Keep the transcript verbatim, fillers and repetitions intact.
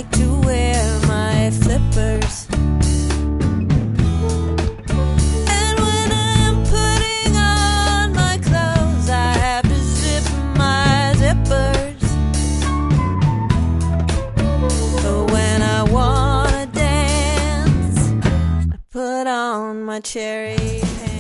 like to wear my flippers. And when I'm putting on my clothes, I have to zip my zippers. But when I wanna dance, I put on my cherry pants.